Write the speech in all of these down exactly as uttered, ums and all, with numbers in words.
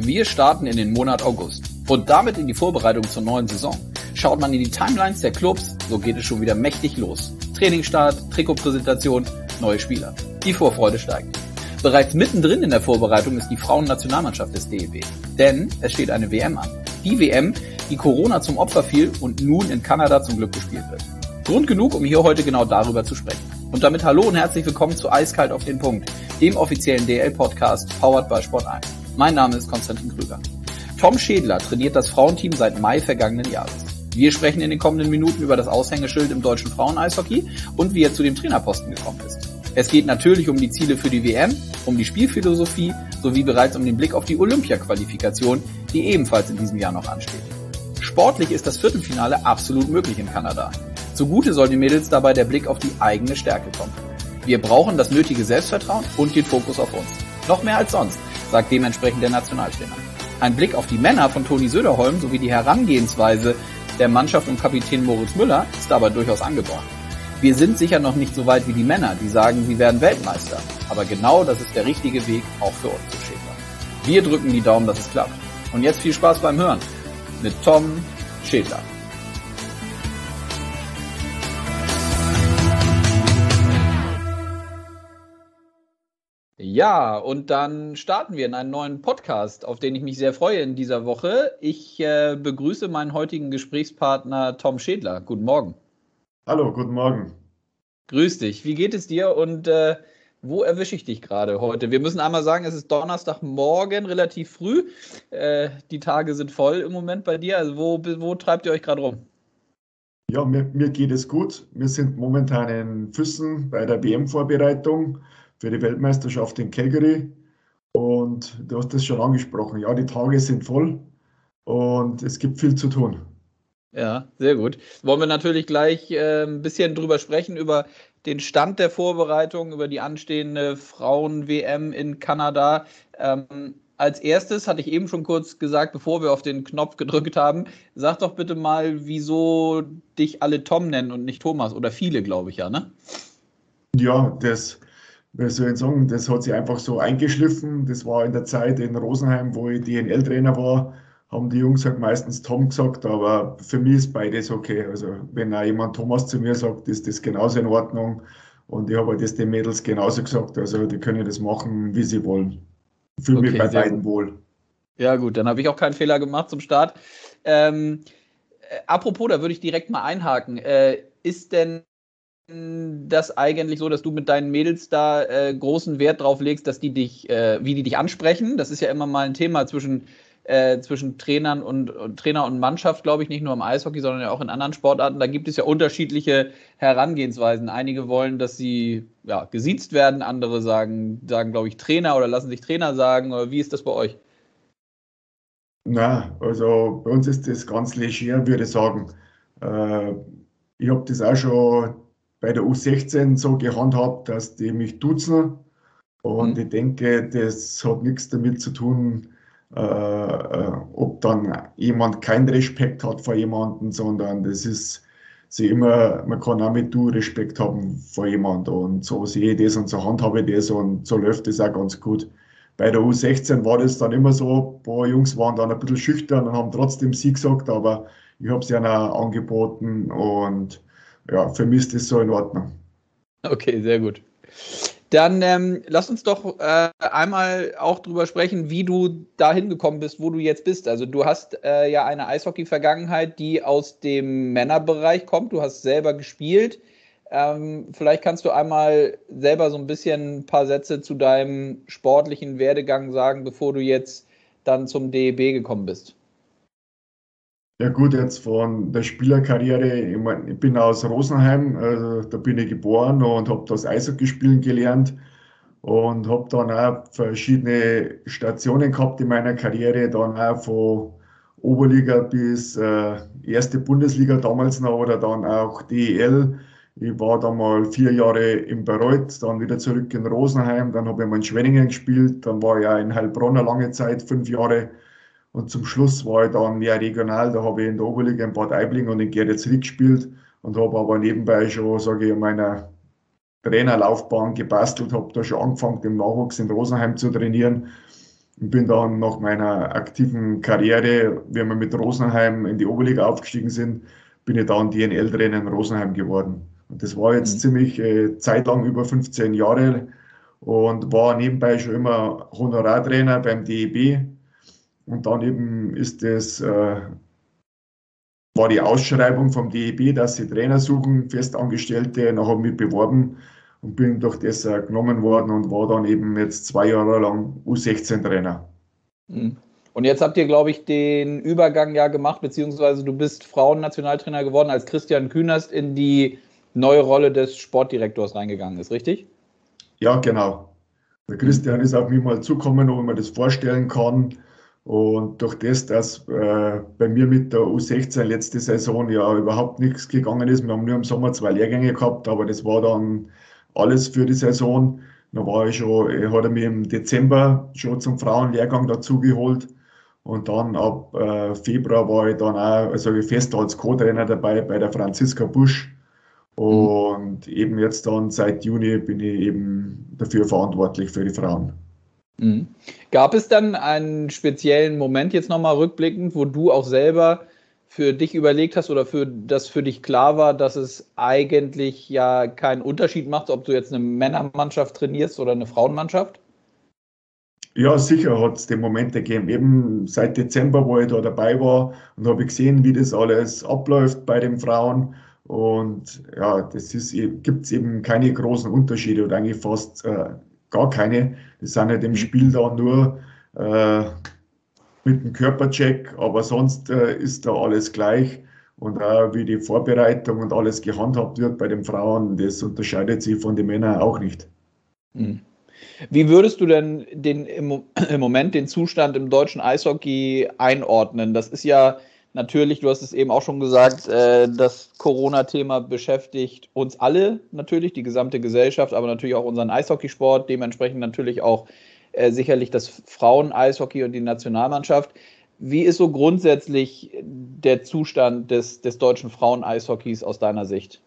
Wir starten in den Monat August und damit in die Vorbereitung zur neuen Saison. Schaut man in die Timelines der Clubs, so geht es schon wieder mächtig los. Trainingsstart, Trikotpräsentation, neue Spieler. Die Vorfreude steigt. Bereits mittendrin in der Vorbereitung ist die Frauennationalmannschaft des D E B. Denn es steht eine W M an. Die W M, die Corona zum Opfer fiel und nun in Kanada zum Glück gespielt wird. Grund genug, um hier heute genau darüber zu sprechen. Und damit hallo und herzlich willkommen zu Eiskalt auf den Punkt, dem offiziellen D L-Podcast powered by Sport eins. Mein Name ist Konstantin Krüger. Tom Schädler trainiert das Frauenteam seit Mai vergangenen Jahres. Wir sprechen in den kommenden Minuten über das Aushängeschild im deutschen Frauen-Eishockey und wie er zu dem Trainerposten gekommen ist. Es geht natürlich um die Ziele für die W M, um die Spielphilosophie sowie bereits um den Blick auf die Olympia-Qualifikation, die ebenfalls in diesem Jahr noch ansteht. Sportlich ist das Viertelfinale absolut möglich in Kanada. Zugute soll den Mädels dabei der Blick auf die eigene Stärke kommen. Wir brauchen das nötige Selbstvertrauen und den Fokus auf uns. Noch mehr als sonst, sagt dementsprechend der Nationaltrainer. Ein Blick auf die Männer von Toni Söderholm sowie die Herangehensweise der Mannschaft um Kapitän Moritz Müller ist dabei durchaus angebracht. Wir sind sicher noch nicht so weit wie die Männer, die sagen, sie werden Weltmeister. Aber genau das ist der richtige Weg, auch für uns zu Schädler. Wir drücken die Daumen, dass es klappt. Und jetzt viel Spaß beim Hören mit Tom Schädler. Ja, und dann starten wir in einen neuen Podcast, auf den ich mich sehr freue in dieser Woche. Ich äh, begrüße meinen heutigen Gesprächspartner Tom Schädler. Guten Morgen. Hallo, guten Morgen. Grüß dich. Wie geht es dir und äh, wo erwische ich dich gerade heute? Wir müssen einmal sagen, es ist Donnerstagmorgen, relativ früh. Äh, die Tage sind voll im Moment bei dir. Also wo, wo treibt ihr euch gerade rum? Ja, mir, mir geht es gut. Wir sind momentan in Füssen bei der W M-Vorbereitung für die Weltmeisterschaft in Calgary. Und du hast das schon angesprochen. Ja, die Tage sind voll und es gibt viel zu tun. Ja, sehr gut. Wollen wir natürlich gleich äh, ein bisschen drüber sprechen, über den Stand der Vorbereitung, über die anstehende Frauen-W M in Kanada. Ähm, als erstes hatte ich eben schon kurz gesagt, bevor wir auf den Knopf gedrückt haben, sag doch bitte mal, wieso dich alle Tom nennen und nicht Thomas oder viele, glaube ich ja, ne? Ja, das, wie soll ich sagen, das hat sich einfach so eingeschliffen. Das war in der Zeit in Rosenheim, wo ich D N L-Trainer war, haben die Jungs halt meistens Tom gesagt, aber für mich ist beides okay. Also wenn auch jemand Thomas zu mir sagt, ist das genauso in Ordnung. Und ich habe halt das den Mädels genauso gesagt. Also die können das machen, wie sie wollen. Ich fühle mich Okay, bei sehr beiden gut. wohl. Ja gut, dann habe ich auch keinen Fehler gemacht zum Start. Ähm, äh, apropos, da würde ich direkt mal einhaken. Äh, ist denn das eigentlich so, dass du mit deinen Mädels da äh, großen Wert drauf legst, dass die dich, äh, wie die dich ansprechen? Das ist ja immer mal ein Thema zwischen, äh, zwischen Trainern und, und Trainer und Mannschaft, glaube ich, nicht nur im Eishockey, sondern ja auch in anderen Sportarten. Da gibt es ja unterschiedliche Herangehensweisen. Einige wollen, dass sie ja, gesiezt werden, andere sagen, sagen, glaube ich, Trainer oder lassen sich Trainer sagen. Oder wie ist das bei euch? Na, also bei uns ist das ganz leger, würde ich sagen. Äh, ich habe das auch schon bei der U sechzehn so gehandhabt, dass die mich duzen. Und Hm? ich denke, das hat nichts damit zu tun, äh, äh, ob dann jemand keinen Respekt hat vor jemandem, sondern das ist sie immer, man kann auch mit du Respekt haben vor jemandem. Und so sehe ich das und so handhabe ich das und so läuft das auch ganz gut. Bei der U sechzehn war das dann immer so, ein paar Jungs waren dann ein bisschen schüchtern und haben trotzdem sie gesagt, aber ich habe es ihnen auch angeboten und ja, für mich ist das so in Ordnung. Okay, sehr gut. Dann ähm, lass uns doch äh, einmal auch drüber sprechen, wie du dahin gekommen bist, wo du jetzt bist. Also du hast äh, ja eine Eishockey-Vergangenheit, die aus dem Männerbereich kommt. Du hast selber gespielt. Ähm, vielleicht kannst du einmal selber so ein bisschen ein paar Sätze zu deinem sportlichen Werdegang sagen, bevor du jetzt dann zum D E B gekommen bist. Ja gut, jetzt von der Spielerkarriere, ich mein, ich bin aus Rosenheim, also da bin ich geboren und habe das Eishockey spielen gelernt und habe dann auch verschiedene Stationen gehabt in meiner Karriere, dann auch von Oberliga bis äh, erste Bundesliga damals noch oder dann auch D E L. Ich war dann mal vier Jahre in Bayreuth, dann wieder zurück in Rosenheim, dann habe ich mal in Schwenningen gespielt, dann war ich auch in Heilbronn eine lange Zeit, fünf Jahre. Und zum Schluss war ich dann mehr regional, da habe ich in der Oberliga in Bad Aibling und in Geretsried gespielt und habe aber nebenbei schon, sage ich, in meiner Trainerlaufbahn gebastelt, habe da schon angefangen, im Nachwuchs in Rosenheim zu trainieren und bin dann nach meiner aktiven Karriere, wenn wir mit Rosenheim in die Oberliga aufgestiegen sind, bin ich dann D N L-Trainer in Rosenheim geworden. Und das war jetzt Mhm. ziemlich äh, zeitlang, über fünfzehn Jahre, und war nebenbei schon immer Honorartrainer beim D E B. Und dann eben ist das, äh, war die Ausschreibung vom D E B, dass sie Trainer suchen, Festangestellte. Dann habe ich mich beworben und bin durch das äh, genommen worden und war dann eben jetzt zwei Jahre lang U sechzehn Trainer. Mhm. Und jetzt habt ihr, glaube ich, den Übergang ja gemacht, beziehungsweise du bist Frauennationaltrainer geworden, als Christian Künast in die neue Rolle des Sportdirektors reingegangen ist, richtig? Ja, genau. Der Mhm. Christian ist auf mich mal zukommen, ob ich mir das vorstellen kann. Und durch das, dass äh, bei mir mit der U sechzehn letzte Saison ja überhaupt nichts gegangen ist, wir haben nur im Sommer zwei Lehrgänge gehabt, aber das war dann alles für die Saison. Da war ich schon, äh, hat er mich im Dezember schon zum Frauenlehrgang dazugeholt. Und dann ab äh, Februar war ich dann auch, also fest als Co-Trainer dabei bei der Franziska Busch. Mhm. Und eben jetzt dann seit Juni bin ich eben dafür verantwortlich für die Frauen. Mhm. Gab es dann einen speziellen Moment jetzt nochmal rückblickend, wo du auch selber für dich überlegt hast oder für das für dich klar war, dass es eigentlich ja keinen Unterschied macht, ob du jetzt eine Männermannschaft trainierst oder eine Frauenmannschaft? Ja, sicher hat es den Moment gegeben. Eben seit Dezember, wo ich da dabei war, und habe gesehen, wie das alles abläuft bei den Frauen. Und ja, das ist, gibt es eben keine großen Unterschiede oder eigentlich fast äh, gar keine. Das sind halt im Mhm. Spiel dann nur äh, mit dem Körpercheck, aber sonst äh, ist da alles gleich. Und auch wie die Vorbereitung und alles gehandhabt wird bei den Frauen, das unterscheidet sich von den Männern auch nicht. Mhm. Wie würdest du denn den, im, im Moment den Zustand im deutschen Eishockey einordnen? Das ist ja natürlich, du hast es eben auch schon gesagt, äh, das Corona-Thema beschäftigt uns alle natürlich, die gesamte Gesellschaft, aber natürlich auch unseren Eishockeysport, dementsprechend natürlich auch äh, sicherlich das Frauen-Eishockey und die Nationalmannschaft. Wie ist so grundsätzlich der Zustand des, des deutschen Frauen-Eishockeys aus deiner Sicht?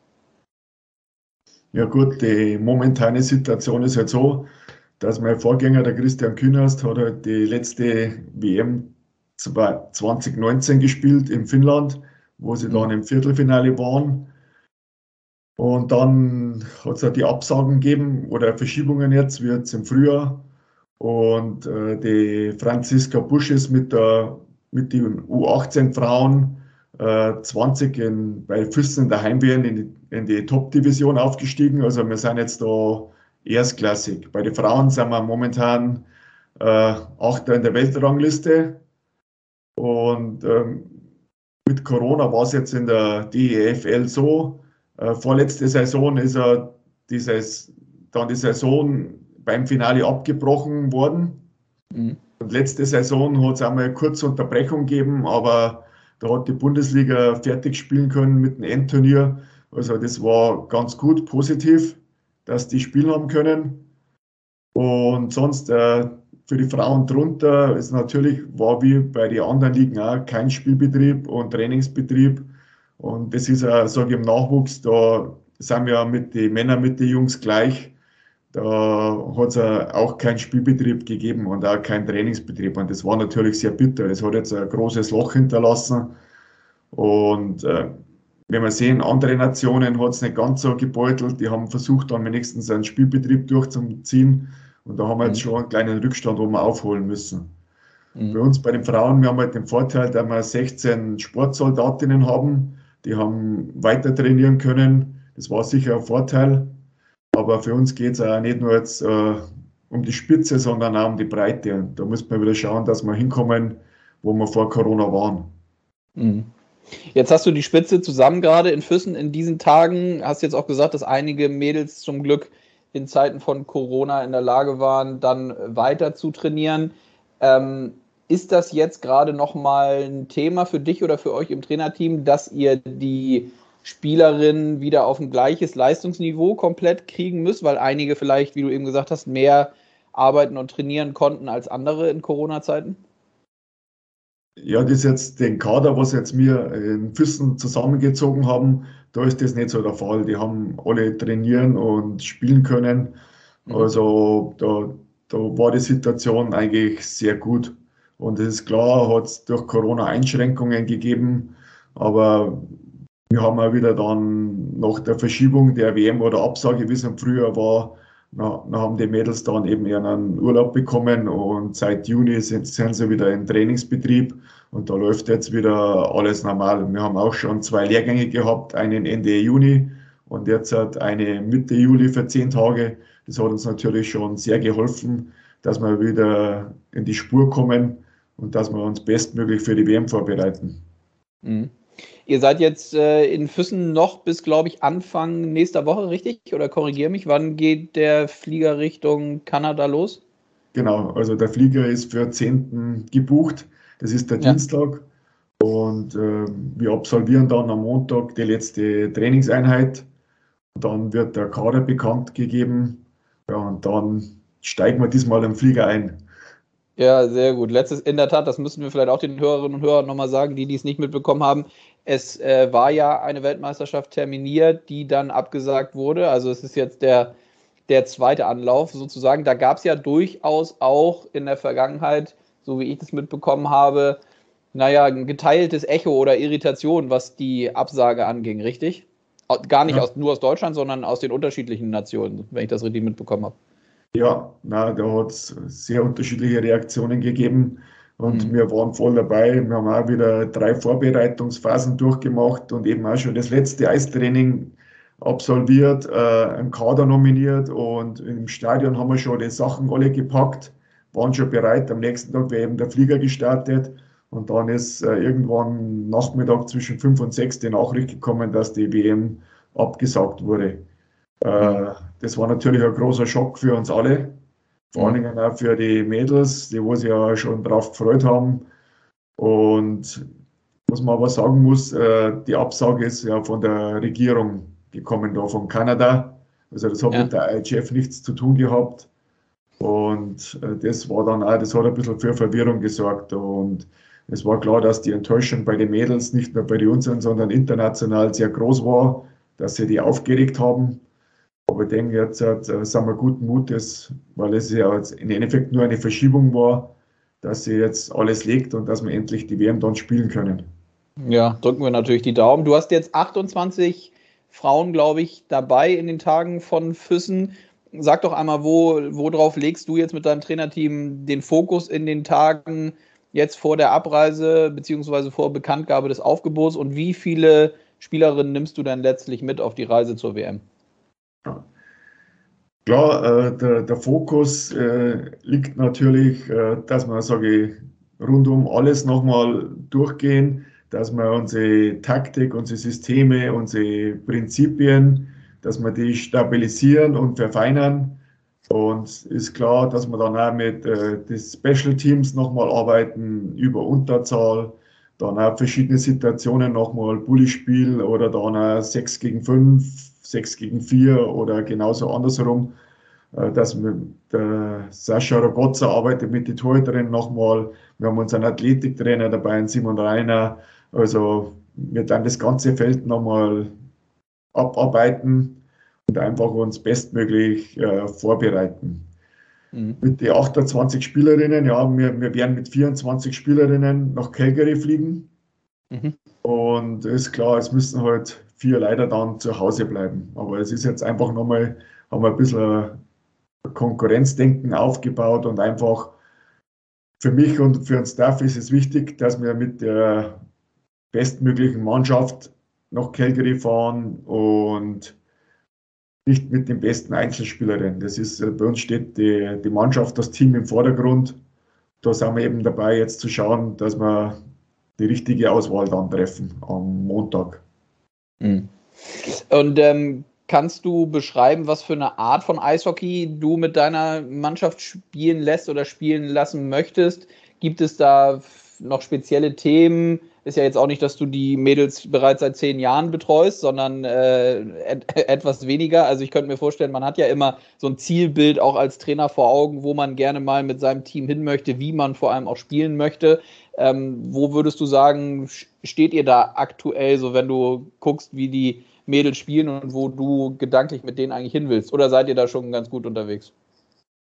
Ja gut, die momentane Situation ist halt so, dass mein Vorgänger, der Christian Künast, hat halt die letzte W M zwanzig neunzehn gespielt in Finnland, wo sie dann Mhm. im Viertelfinale waren. Und dann hat es halt die Absagen gegeben oder Verschiebungen jetzt, wie jetzt im Frühjahr. Und äh, die Franziska Busch ist mit, der, mit den U achtzehn Frauen äh, zwanzig in, bei Füssen in der Heimwehr in die, in die Top-Division aufgestiegen. Also wir sind jetzt da erstklassig. Bei den Frauen sind wir momentan äh, Achter in der Weltrangliste. Und ähm, mit Corona war es jetzt in der D E F L so, äh, vorletzte Saison ist er dieses, dann die Saison beim Finale abgebrochen worden. Mhm. Und letzte Saison hat es einmal eine kurze Unterbrechung gegeben, aber da hat die Bundesliga fertig spielen können mit dem Endturnier. Also das war ganz gut, positiv, dass die spielen haben können. Und sonst äh, für die Frauen drunter ist natürlich, war wie bei den anderen Ligen auch kein Spielbetrieb und Trainingsbetrieb. Und das ist ja, sage ich, im Nachwuchs, da sind wir mit den Männern, mit den Jungs gleich. Da hat es auch keinen Spielbetrieb gegeben und auch keinen Trainingsbetrieb. Und das war natürlich sehr bitter. Das hat jetzt ein großes Loch hinterlassen. Und äh, wenn wir sehen, andere Nationen hat es nicht ganz so gebeutelt. Die haben versucht, dann wenigstens einen Spielbetrieb durchzuziehen. Und da haben wir jetzt Mhm. schon einen kleinen Rückstand, wo wir aufholen müssen. Bei Mhm. uns, bei den Frauen, wir haben halt den Vorteil, dass wir sechzehn Sportsoldatinnen haben, die haben weiter trainieren können. Das war sicher ein Vorteil. Aber für uns geht es auch nicht nur jetzt äh, um die Spitze, sondern auch um die Breite. Und da muss man wieder schauen, dass wir hinkommen, wo wir vor Corona waren. Mhm. Jetzt hast du die Spitze zusammen gerade in Füssen in diesen Tagen. Hast jetzt auch gesagt, dass einige Mädels zum Glück in Zeiten von Corona in der Lage waren, dann weiter zu trainieren. Ähm, ist das jetzt gerade nochmal ein Thema für dich oder für euch im Trainerteam, dass ihr die Spielerinnen wieder auf ein gleiches Leistungsniveau komplett kriegen müsst, weil einige vielleicht, wie du eben gesagt hast, mehr arbeiten und trainieren konnten als andere in Corona-Zeiten? Ja, das jetzt den Kader, was jetzt wir in Füssen zusammengezogen haben, da ist das nicht so der Fall. Die haben alle trainieren und spielen können. Mhm. Also da da war die Situation eigentlich sehr gut. Und es ist klar, hat es durch Corona Einschränkungen gegeben, aber wir haben auch wieder dann nach der Verschiebung der W M oder Absage, wie es im Frühjahr war, na, na haben die Mädels dann eben ihren Urlaub bekommen und seit Juni sind, sind sie wieder im Trainingsbetrieb und da läuft jetzt wieder alles normal. Wir haben auch schon zwei Lehrgänge gehabt, einen Ende Juni und jetzt hat eine Mitte Juli für zehn Tage. Das hat uns natürlich schon sehr geholfen, dass wir wieder in die Spur kommen und dass wir uns bestmöglich für die W M vorbereiten. Mhm. Ihr seid jetzt äh, in Füssen noch bis, glaube ich, Anfang nächster Woche, richtig? Oder korrigiere mich, wann geht der Flieger Richtung Kanada los? Genau, also der Flieger ist für zehnten gebucht. Das ist der Ja. Dienstag. Und äh, wir absolvieren dann am Montag die letzte Trainingseinheit. Dann wird der Kader bekannt gegeben. Ja, und dann steigen wir diesmal im Flieger ein. Ja, sehr gut. Letztes, in der Tat, das müssen wir vielleicht auch den Hörerinnen und Hörern nochmal sagen, die, die es nicht mitbekommen haben. Es äh, war ja eine Weltmeisterschaft terminiert, die dann abgesagt wurde. Also es ist jetzt der, der zweite Anlauf sozusagen. Da gab es ja durchaus auch in der Vergangenheit, so wie ich das mitbekommen habe, naja, ein geteiltes Echo oder Irritation, was die Absage anging, richtig? Gar nicht Ja, aus, nur aus Deutschland, sondern aus den unterschiedlichen Nationen, wenn ich das richtig mitbekommen habe. ja, na, da hat es sehr unterschiedliche Reaktionen gegeben. Und Mhm. wir waren voll dabei. Wir haben auch wieder drei Vorbereitungsphasen durchgemacht und eben auch schon das letzte Eistraining absolviert, äh, einen Kader nominiert und im Stadion haben wir schon die Sachen alle gepackt, waren schon bereit. Am nächsten Tag wäre eben der Flieger gestartet und dann ist äh, irgendwann Nachmittag zwischen fünf und sechs die Nachricht gekommen, dass die W M abgesagt wurde. Mhm. Äh, Das war natürlich ein großer Schock für uns alle, vor allen Mhm. Dingen auch für die Mädels, die wo sich ja schon drauf gefreut haben. Und was man aber sagen muss, äh, die Absage ist ja von der Regierung gekommen, da von Kanada. Also das hat mit Ja. der I H F nichts zu tun gehabt. Und äh, das war dann auch, das hat ein bisschen für Verwirrung gesorgt. Und es war klar, dass die Enttäuschung bei den Mädels, nicht nur bei den unseren, sondern international sehr groß war, dass sie die aufgeregt haben. Aber ich denke, jetzt äh, sind wir guten Mutes, weil es ja jetzt im Endeffekt nur eine Verschiebung war, dass sie jetzt alles legt und dass wir endlich die W M dann spielen können. Ja, drücken wir natürlich die Daumen. Du hast jetzt achtundzwanzig Frauen, glaube ich, dabei in den Tagen von Füssen. Sag doch einmal, wo, worauf legst du jetzt mit deinem Trainerteam den Fokus in den Tagen jetzt vor der Abreise beziehungsweise vor Bekanntgabe des Aufgebots und wie viele Spielerinnen nimmst du dann letztlich mit auf die Reise zur W M? Ja. Klar, äh, der, der Fokus äh, liegt natürlich, äh, dass wir, sage ich, rundum alles nochmal durchgehen, dass wir unsere Taktik, unsere Systeme, unsere Prinzipien, dass wir die stabilisieren und verfeinern. Und ist klar, dass wir dann auch mit äh, den Special Teams nochmal arbeiten über Unterzahl, dann auch verschiedene Situationen nochmal Bullyspiel oder dann auch sechs gegen fünf, sechs gegen vier oder genauso andersherum, äh, dass wir, der Sascha Rogozza arbeitet mit den Torhüterinnen nochmal. Wir haben unseren Athletiktrainer dabei, einen Simon Reiner. Also wir dann das ganze Feld nochmal abarbeiten und einfach uns bestmöglich äh, vorbereiten. Mhm. Mit den achtundzwanzig Spielerinnen, ja, wir, wir werden mit vierundzwanzig Spielerinnen nach Calgary fliegen. Mhm. Und ist klar, es müssen halt vier leider dann zu Hause bleiben. Aber es ist jetzt einfach nochmal, haben wir ein bisschen Konkurrenzdenken aufgebaut und einfach für mich und für den Staff ist es wichtig, dass wir mit der bestmöglichen Mannschaft nach Calgary fahren und nicht mit den besten Einzelspielerinnen. Das ist, bei uns steht die, die Mannschaft, das Team im Vordergrund. Da sind wir eben dabei, jetzt zu schauen, dass wir die richtige Auswahl dann treffen am Montag. Mhm. Und ähm, kannst du beschreiben, was für eine Art von Eishockey du mit deiner Mannschaft spielen lässt oder spielen lassen möchtest? Gibt es da noch spezielle Themen? Ist ja jetzt auch nicht, dass du die Mädels bereits seit zehn Jahren betreust, sondern äh, et etwas weniger. Also ich könnte mir vorstellen, man hat ja immer so ein Zielbild auch als Trainer vor Augen, wo man gerne mal mit seinem Team hin möchte, wie man vor allem auch spielen möchte. Ähm, wo würdest du sagen, steht ihr da aktuell, so wenn du guckst, wie die Mädels spielen und wo du gedanklich mit denen eigentlich hin willst? Oder seid ihr da schon ganz gut unterwegs?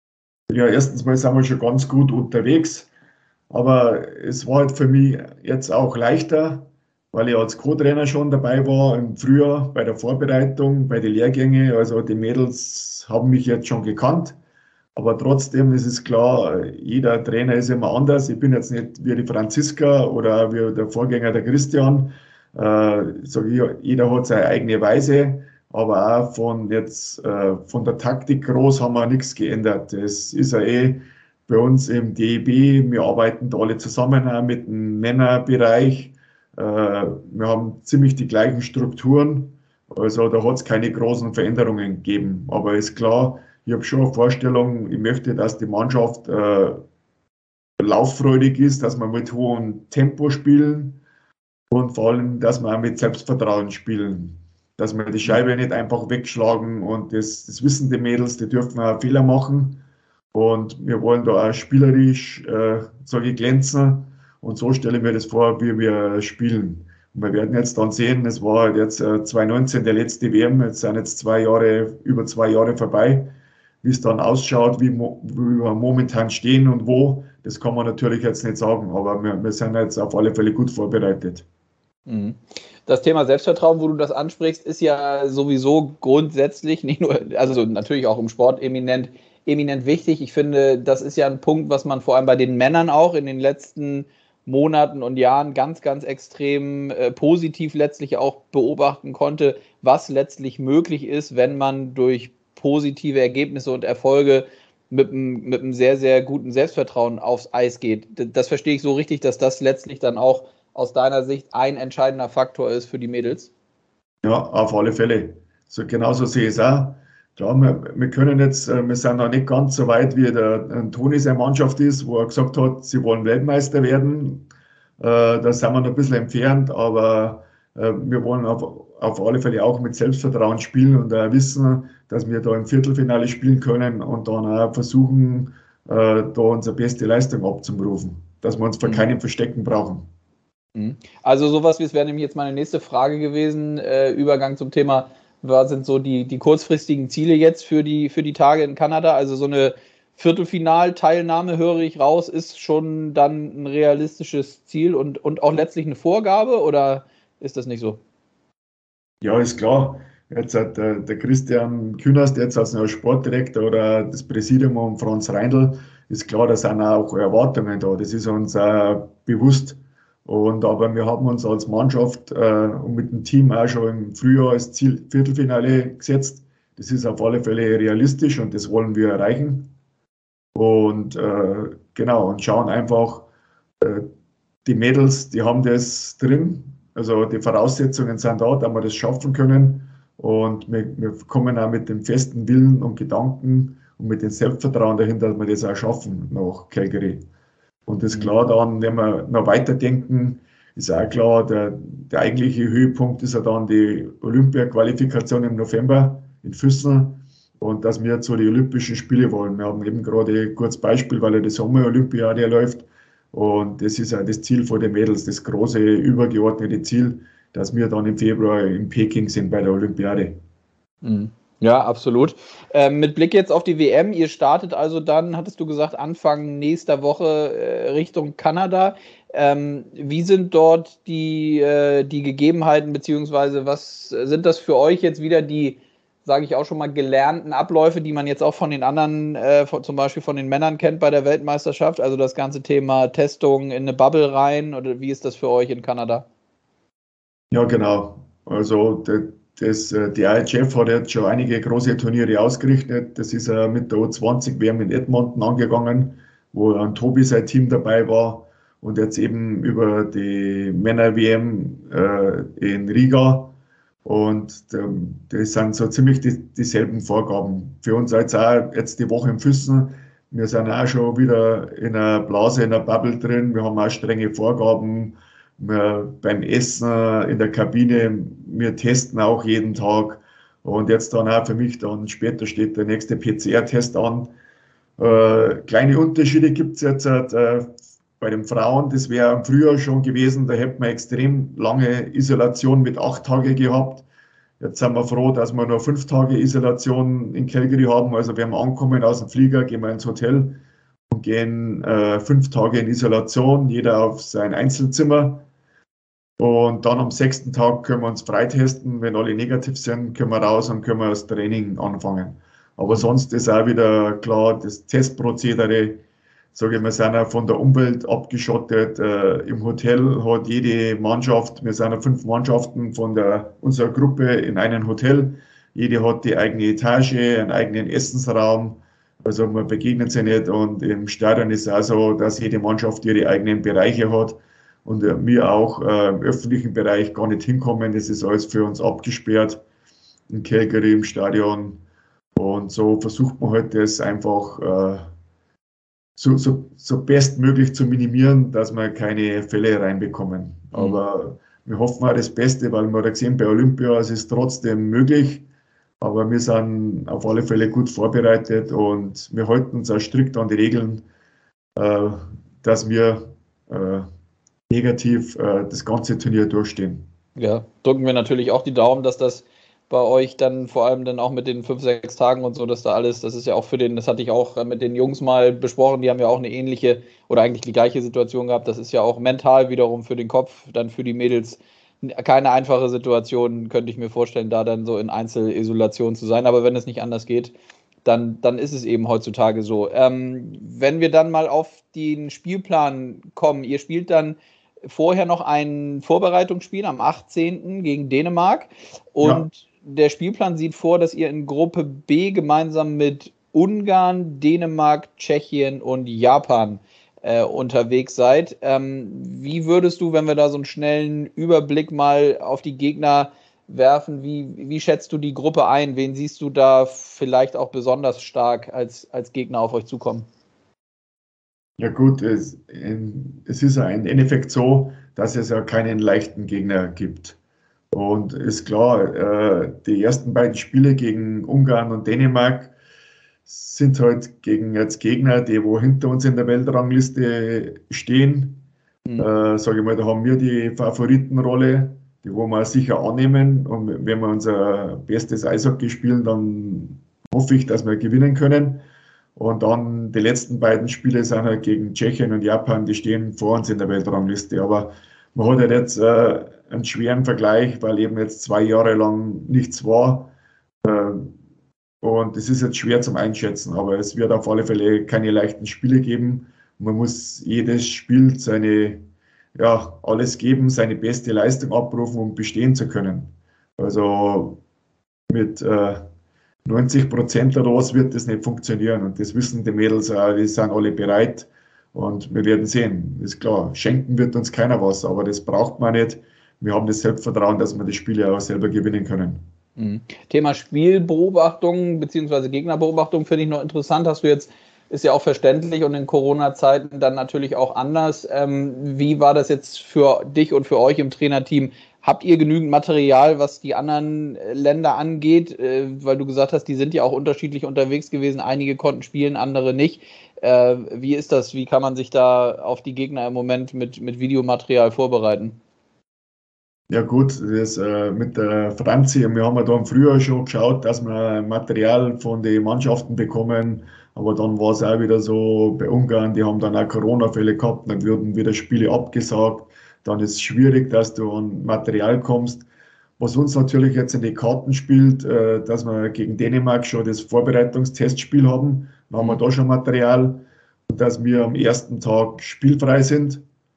Ja, erstens mal sind wir schon ganz gut unterwegs, aber es war halt für mich jetzt auch leichter, weil ich als Co-Trainer schon dabei war im Frühjahr bei der Vorbereitung, bei den Lehrgängen. Also die Mädels haben mich jetzt schon gekannt, aber trotzdem ist es klar, jeder Trainer ist immer anders. Ich bin jetzt nicht wie die Franziska oder wie der Vorgänger der Christian. Äh, sag ich, jeder hat seine eigene Weise. Aber auch von jetzt äh, von der Taktik groß haben wir nichts geändert. Es ist ja eh bei uns im D E B, wir arbeiten da alle zusammen auch mit dem Männerbereich. Äh, wir haben ziemlich die gleichen Strukturen. Also da hat es keine großen Veränderungen gegeben. Aber ist klar, ich habe schon eine Vorstellung, ich möchte, dass die Mannschaft äh, lauffreudig ist, dass wir mit hohem Tempo spielen und vor allem, dass wir auch mit Selbstvertrauen spielen. Dass wir die Scheibe nicht einfach wegschlagen und das, das wissen die Mädels, die dürfen auch Fehler machen und wir wollen da auch spielerisch, äh, sage ich, glänzen und so stelle ich mir das vor, wie wir spielen. Und wir werden jetzt dann sehen, es war halt jetzt äh, zwanzig neunzehn der letzte W M, jetzt sind jetzt zwei Jahre, über zwei Jahre vorbei. Wie es dann ausschaut, wie, mo wie wir momentan stehen und wo, das kann man natürlich jetzt nicht sagen, aber wir, wir sind jetzt auf alle Fälle gut vorbereitet. Das Thema Selbstvertrauen, wo du das ansprichst, ist ja sowieso grundsätzlich, nicht nur, also natürlich auch im Sport eminent, eminent wichtig. Ich finde, das ist ja ein Punkt, was man vor allem bei den Männern auch in den letzten Monaten und Jahren ganz, ganz extrem äh, positiv letztlich auch beobachten konnte, was letztlich möglich ist, wenn man durch positive Ergebnisse und Erfolge mit einem, mit einem sehr, sehr guten Selbstvertrauen aufs Eis geht. Das verstehe ich so richtig, dass das letztlich dann auch aus deiner Sicht ein entscheidender Faktor ist für die Mädels? Ja, auf alle Fälle. So, genauso sehe ich es auch. Klar, wir, wir können jetzt, äh, wir sind noch nicht ganz so weit, wie der äh, Toni seine Mannschaft ist, wo er gesagt hat, sie wollen Weltmeister werden. Äh, da sind wir noch ein bisschen entfernt, aber äh, wir wollen auf, auf alle Fälle auch mit Selbstvertrauen spielen und äh, wissen, dass wir da im Viertelfinale spielen können und dann auch versuchen, äh, da unsere beste Leistung abzurufen, dass wir uns vor Mhm. keinem verstecken brauchen. Also sowas, wie es wäre nämlich jetzt meine nächste Frage gewesen, äh, Übergang zum Thema, was sind so die, die kurzfristigen Ziele jetzt für die, für die Tage in Kanada? Also so eine Viertelfinalteilnahme, höre ich raus, ist schon dann ein realistisches Ziel und, und auch letztlich eine Vorgabe oder ist das nicht so? Ja, ist klar. Jetzt hat der, der Christian Künast jetzt als neuer Sportdirektor oder das Präsidium um Franz Reindl, ist klar, da sind auch Erwartungen da. Das ist uns auch bewusst. Und aber wir haben uns als Mannschaft äh, und mit dem Team auch schon im Frühjahr als Ziel Viertelfinale gesetzt. Das ist auf alle Fälle realistisch und das wollen wir erreichen. Und äh, genau, und schauen einfach, äh, die Mädels, die haben das drin. Also die Voraussetzungen sind da, dass wir das schaffen können. Und wir, wir kommen auch mit dem festen Willen und Gedanken und mit dem Selbstvertrauen dahinter, dass wir das auch schaffen nach Calgary. Und das ist klar dann, wenn wir noch weiterdenken, ist auch klar, der, der eigentliche Höhepunkt ist ja dann die Olympia-Qualifikation im November in Füssen und dass wir zu den Olympischen Spielen wollen. Wir haben eben gerade kurz Beispiel, weil ja die Sommer-Olympiade läuft und das ist ja das Ziel von den Mädels, das große übergeordnete Ziel, dass wir dann im Februar in Peking sind bei der Olympiade. Ja, absolut. Ähm, mit Blick jetzt auf die W M, ihr startet also dann, hattest du gesagt, Anfang nächster Woche äh, Richtung Kanada. Ähm, wie sind dort die, äh, die Gegebenheiten, beziehungsweise was sind das für euch jetzt wieder die, sage ich auch schon mal, gelernten Abläufe, die man jetzt auch von den anderen, äh, von, zum Beispiel von den Männern kennt bei der Weltmeisterschaft? Also das ganze Thema Testung in eine Bubble rein oder wie ist das für euch in Kanada? Ja, genau. Also der, das, äh, die I H F hat jetzt schon einige große Turniere ausgerichtet. Das ist äh, mit der U zwanzig W M in Edmonton angegangen, wo ein Tobi sein Team dabei war und jetzt eben über die Männer-W M äh, in Riga. Und ähm, das sind so ziemlich die, dieselben Vorgaben. Für uns jetzt auch jetzt die Woche im Füssen. Wir sind auch schon wieder in einer Blase, in einer Bubble drin. Wir haben auch strenge Vorgaben. Wir, beim Essen in der Kabine, wir testen auch jeden Tag. Und jetzt dann auch für mich, dann später steht der nächste P C R-Test an. Äh, kleine Unterschiede gibt es jetzt äh, bei den Frauen. Das wäre im Frühjahr schon gewesen, da hätten wir extrem lange Isolation mit acht Tagen gehabt. Jetzt sind wir froh, dass wir noch fünf Tage Isolation in Calgary haben. Also wenn wir ankommen aus dem Flieger, gehen wir ins Hotel und gehen äh, fünf Tage in Isolation, jeder auf sein Einzelzimmer. Und dann am sechsten Tag können wir uns freitesten. Wenn alle negativ sind, können wir raus und können wir das Training anfangen. Aber sonst ist auch wieder klar, das Testprozedere, sage ich, wir sind auch von der Umwelt abgeschottet. Äh, Im Hotel hat jede Mannschaft, wir sind ja fünf Mannschaften von der, unserer Gruppe in einem Hotel. Jede hat die eigene Etage, einen eigenen Essensraum. Also man begegnet sich nicht. Und im Stadion ist es auch so, dass jede Mannschaft ihre eigenen Bereiche hat. Und äh, wir auch äh, im öffentlichen Bereich gar nicht hinkommen. Das ist alles für uns abgesperrt in Calgary im Stadion. Und so versucht man halt das einfach äh, so, so, so bestmöglich zu minimieren, dass wir keine Fälle reinbekommen. Mhm. Aber wir hoffen auch das Beste, weil wir haben gesehen, bei Olympia es ist trotzdem möglich. Aber wir sind auf alle Fälle gut vorbereitet und wir halten uns auch strikt an die Regeln, äh, dass wir äh, negativ äh, das ganze Turnier durchstehen. Ja, drücken wir natürlich auch die Daumen, dass das bei euch dann vor allem dann auch mit den fünf, sechs Tagen und so, dass da alles, das ist ja auch für den, das hatte ich auch mit den Jungs mal besprochen, die haben ja auch eine ähnliche oder eigentlich die gleiche Situation gehabt, das ist ja auch mental wiederum für den Kopf, dann für die Mädels keine einfache Situation, könnte ich mir vorstellen, da dann so in Einzelisolation zu sein, aber wenn es nicht anders geht, dann, dann ist es eben heutzutage so. Ähm, wenn wir dann mal auf den Spielplan kommen, ihr spielt dann vorher noch ein Vorbereitungsspiel am achtzehnten gegen Dänemark und ja. Der Spielplan sieht vor, dass ihr in Gruppe B gemeinsam mit Ungarn, Dänemark, Tschechien und Japan äh, unterwegs seid. Ähm, wie würdest du, wenn wir da so einen schnellen Überblick mal auf die Gegner werfen, wie, wie schätzt du die Gruppe ein? Wen siehst du da vielleicht auch besonders stark als, als Gegner auf euch zukommen? Ja gut, es, es ist ja im Endeffekt so, dass es ja keinen leichten Gegner gibt. Und ist klar, äh, die ersten beiden Spiele gegen Ungarn und Dänemark sind halt gegen jetzt Gegner, die wo hinter uns in der Weltrangliste stehen. Mhm. Äh, sage ich mal, da haben wir die Favoritenrolle, die wo wir sicher annehmen. Und wenn wir unser bestes Eishockey spielen, dann hoffe ich, dass wir gewinnen können. Und dann die letzten beiden Spiele sind halt gegen Tschechien und Japan, die stehen vor uns in der Weltrangliste. Aber man hat halt jetzt äh, einen schweren Vergleich, weil eben jetzt zwei Jahre lang nichts war. Äh, und es ist jetzt schwer zum Einschätzen, aber es wird auf alle Fälle keine leichten Spiele geben. Man muss jedes Spiel seine, ja, alles geben, seine beste Leistung abrufen, um bestehen zu können. Also mit äh, neunzig Prozent oder was wird das nicht funktionieren. Und das wissen die Mädels auch, die sind alle bereit. Und wir werden sehen. Ist klar, schenken wird uns keiner was, aber das braucht man nicht. Wir haben das Selbstvertrauen, dass wir die Spiele auch selber gewinnen können. Mhm. Thema Spielbeobachtung bzw. Gegnerbeobachtung finde ich noch interessant. Hast du jetzt, ist ja auch verständlich und in Corona-Zeiten dann natürlich auch anders. Ähm, wie war das jetzt für dich und für euch im Trainerteam? Habt ihr genügend Material, was die anderen Länder angeht? Äh, weil du gesagt hast, die sind ja auch unterschiedlich unterwegs gewesen. Einige konnten spielen, andere nicht. Äh, wie ist das? Wie kann man sich da auf die Gegner im Moment mit, mit Videomaterial vorbereiten? Ja gut, das äh, mit der Franzi, wir haben ja da im Frühjahr schon geschaut, dass wir Material von den Mannschaften bekommen, aber dann war es auch wieder so bei Ungarn, die haben dann auch Corona-Fälle gehabt, dann wurden wieder Spiele abgesagt, dann ist es schwierig, dass du an Material kommst. Was uns natürlich jetzt in die Karten spielt, äh, dass wir gegen Dänemark schon das Vorbereitungstestspiel haben, dann haben wir da schon Material, dass wir am ersten Tag spielfrei sind.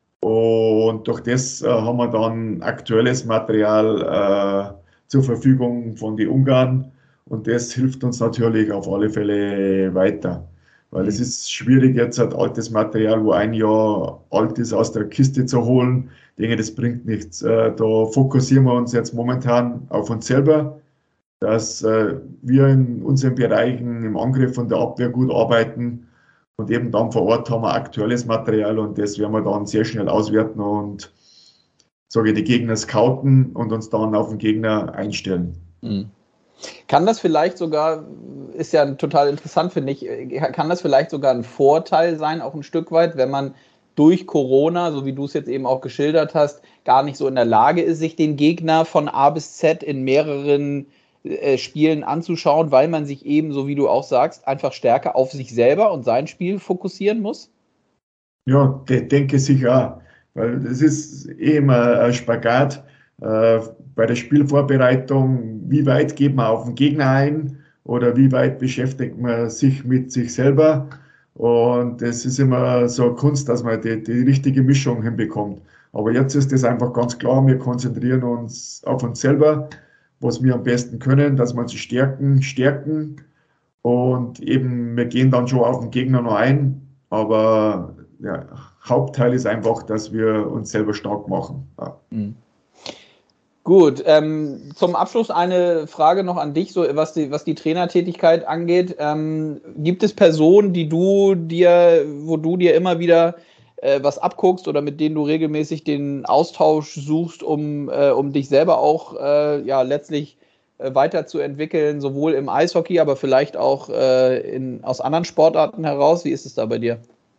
Und durch das äh, haben wir dann aktuelles Material äh, zur Verfügung von den Ungarn und das hilft uns natürlich auf alle Fälle weiter. Weil mhm. es ist schwierig, jetzt ein altes Material, wo ein Jahr alt ist, aus der Kiste zu holen. Ich denke, das bringt nichts. Äh, da fokussieren wir uns jetzt momentan auf uns selber, dass äh, wir in unseren Bereichen im Angriff und der Abwehr gut arbeiten. Und eben dann vor Ort haben wir aktuelles Material und das werden wir dann sehr schnell auswerten und sage die Gegner scouten und uns dann auf den Gegner einstellen. Mhm. Kann das vielleicht sogar, ist ja total interessant, finde ich, kann das vielleicht sogar ein Vorteil sein, auch ein Stück weit, wenn man durch Corona, so wie du es jetzt eben auch geschildert hast, gar nicht so in der Lage ist, sich den Gegner von A bis Z in mehreren äh, Spielen anzuschauen, weil man sich eben, so wie du auch sagst, einfach stärker auf sich selber und sein Spiel fokussieren muss? Ja, de denke sicher auch, weil es ist eh immer ein Spagat äh, bei der Spielvorbereitung, wie weit geht man auf den Gegner ein oder wie weit beschäftigt man sich mit sich selber. Und es ist immer so eine Kunst, dass man die, die richtige Mischung hinbekommt. Aber jetzt ist es einfach ganz klar, wir konzentrieren uns auf uns selber, was wir am besten können, dass wir uns stärken, stärken und eben, wir gehen dann schon auf den Gegner noch ein, aber ja, Hauptteil ist einfach, dass wir uns selber stark machen. Ja. Mhm. Gut, ähm, zum Abschluss eine Frage noch an dich, so was die, was die Trainertätigkeit angeht. Ähm, gibt es Personen, die du dir, wo du dir immer wieder äh, was abguckst oder mit denen du regelmäßig den Austausch suchst, um, äh, um dich selber auch äh, ja, letztlich äh, weiterzuentwickeln, sowohl im Eishockey, aber vielleicht auch äh, in, aus anderen Sportarten heraus? Wie ist es da bei dir?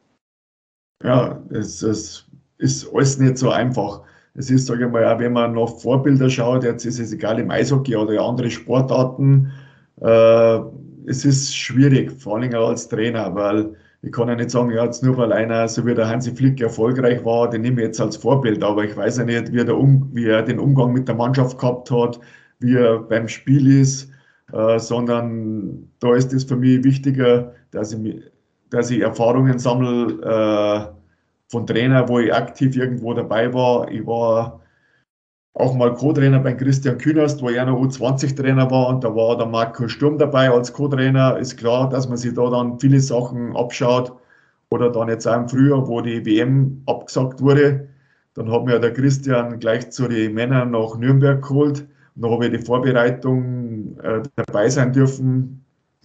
Ja, es, es ist alles nicht so einfach. Es ist, sage ich mal, auch wenn man nach Vorbilder schaut, jetzt ist es egal im Eishockey oder andere Sportarten, äh, es ist schwierig, vor allem auch als Trainer, weil ich kann ja nicht sagen, ja, jetzt nur weil einer, so wie der Hansi Flick erfolgreich war, den nehme ich jetzt als Vorbild, aber ich weiß ja nicht, wie, der um, wie er den Umgang mit der Mannschaft gehabt hat, wie er beim Spiel ist, äh, sondern da ist es für mich wichtiger, dass ich, dass ich Erfahrungen sammle, äh, von Trainer, wo ich aktiv irgendwo dabei war. Ich war auch mal Co-Trainer bei Christian Künast, wo er noch U zwanzig Trainer war, und da war der Marco Sturm dabei als Co-Trainer. Ist klar, dass man sich da dann viele Sachen abschaut. Oder dann jetzt auch im Frühjahr, wo die W M abgesagt wurde. Dann hat mir der Christian gleich zu den Männern nach Nürnberg geholt. Und da habe ich die Vorbereitung äh, dabei sein dürfen.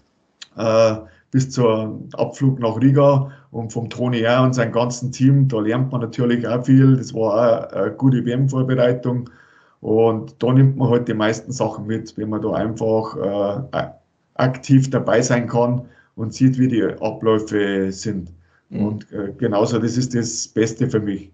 Äh, bis zum Abflug nach Riga, und vom Toni R. und seinem ganzen Team, da lernt man natürlich auch viel. Das war auch eine gute W M-Vorbereitung, und da nimmt man halt die meisten Sachen mit, wenn man da einfach äh, aktiv dabei sein kann und sieht, wie die Abläufe sind. Mhm. Und äh, genauso, das ist das Beste für mich.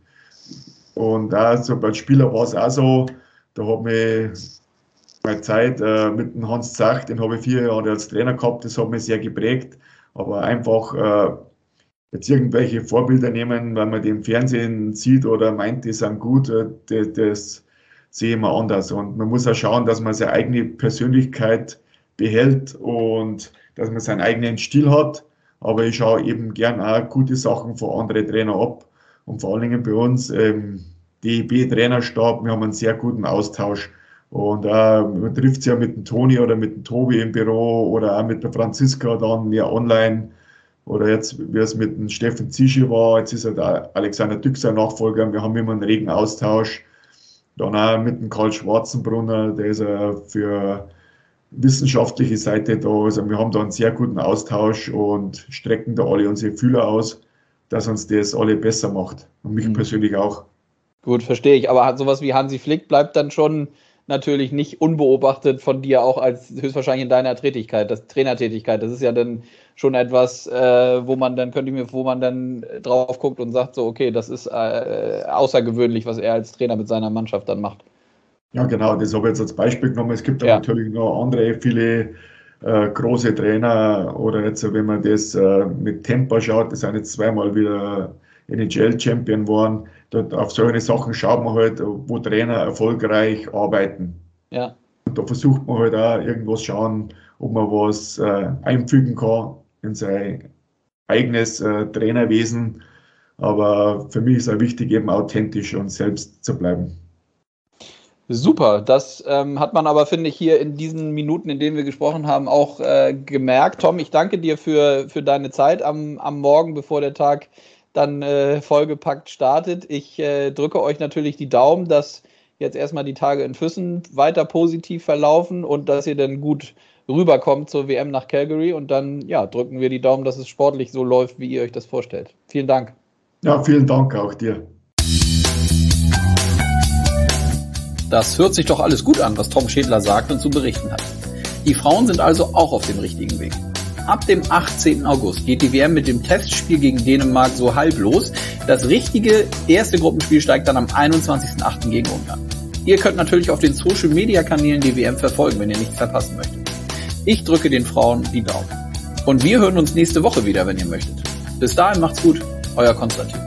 Und auch so als Spieler war es auch so, da habe ich meine Zeit äh, mit dem Hans Zach, den habe ich vier Jahre als Trainer gehabt, das hat mich sehr geprägt. Aber einfach äh, jetzt irgendwelche Vorbilder nehmen, weil man die im Fernsehen sieht oder meint, die sind gut, äh, das, das sehe ich mal anders. Und man muss auch schauen, dass man seine eigene Persönlichkeit behält und dass man seinen eigenen Stil hat. Aber ich schaue eben gern auch gute Sachen von anderen Trainern ab. Und vor allen Dingen bei uns im D E B-Trainerstab, wir haben einen sehr guten Austausch. Und äh, man trifft sich ja mit dem Toni oder mit dem Tobi im Büro oder auch mit der Franziska dann ja online. Oder jetzt, wie es mit dem Steffen Zischi war, jetzt ist ja der Alexander Dück sein Nachfolger. Wir haben immer einen regen Austausch. Dann auch mit dem Karl Schwarzenbrunner, der ist ja für wissenschaftliche Seite da. Also wir haben da einen sehr guten Austausch und strecken da alle unsere Fühler aus, dass uns das alle besser macht. Und mich mhm. persönlich auch. Gut, verstehe ich. Aber sowas wie Hansi Flick bleibt dann schon natürlich nicht unbeobachtet von dir, auch als höchstwahrscheinlich in deiner Tätigkeit, das Trainertätigkeit. Das ist ja dann schon etwas, äh, wo man dann, könnte ich mir, wo man dann drauf guckt und sagt so, okay, das ist äh, außergewöhnlich, was er als Trainer mit seiner Mannschaft dann macht. Ja, genau, das habe ich jetzt als Beispiel genommen. Es gibt ja natürlich noch andere, viele äh, große Trainer, oder jetzt, wenn man das äh, mit Tampa schaut, das sind jetzt zweimal wieder N H L-Champion geworden. Dort auf solche Sachen schaut man halt, wo Trainer erfolgreich arbeiten. Ja. Und da versucht man halt auch irgendwas schauen, ob man was äh, einfügen kann in sein eigenes äh, Trainerwesen. Aber für mich ist auch wichtig, eben authentisch und selbst zu bleiben. Super, das ähm, hat man aber, finde ich, hier in diesen Minuten, in denen wir gesprochen haben, auch äh, gemerkt. Tom, ich danke dir für, für deine Zeit am, am Morgen, bevor der Tag dann äh, vollgepackt startet. Ich äh, drücke euch natürlich die Daumen, dass jetzt erstmal die Tage in Füssen weiter positiv verlaufen und dass ihr dann gut rüberkommt zur W M nach Calgary, und dann ja, drücken wir die Daumen, dass es sportlich so läuft, wie ihr euch das vorstellt. Vielen Dank. Ja, vielen Dank auch dir. Das hört sich doch alles gut an, was Tom Schädler sagt und zu berichten hat. Die Frauen sind also auch auf dem richtigen Weg. ab dem achtzehnten August geht die W M mit dem Testspiel gegen Dänemark so halb los. Das richtige erste Gruppenspiel steigt dann am einundzwanzigsten achten gegen Ungarn. Ihr könnt natürlich auf den Social-Media-Kanälen die W M verfolgen, wenn ihr nichts verpassen möchtet. Ich drücke den Frauen die Daumen. Und wir hören uns nächste Woche wieder, wenn ihr möchtet. Bis dahin macht's gut, euer Konstantin.